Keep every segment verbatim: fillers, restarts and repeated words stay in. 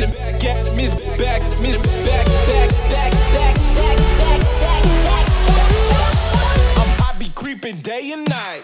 back at me, back at me, back, back, back, back, back, back, back, back. I'm, I be creeping day and night.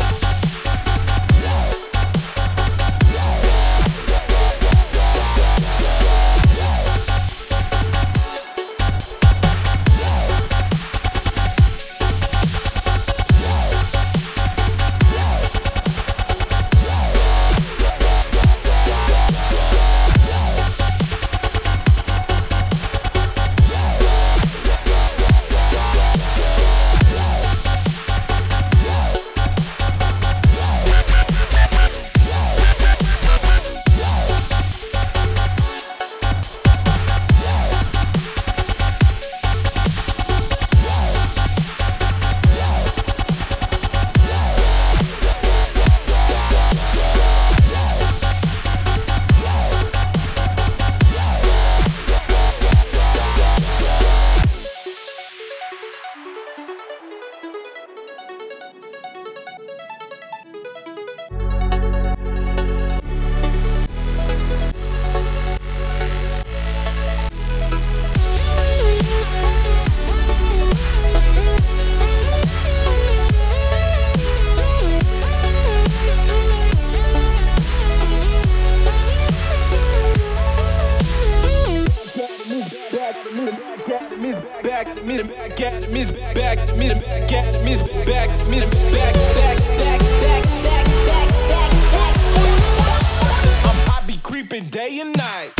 Back at me, back at me, back at me, back at me, back at me, back, back, back, back, back, back, back, back. I'm, I be creeping day and night.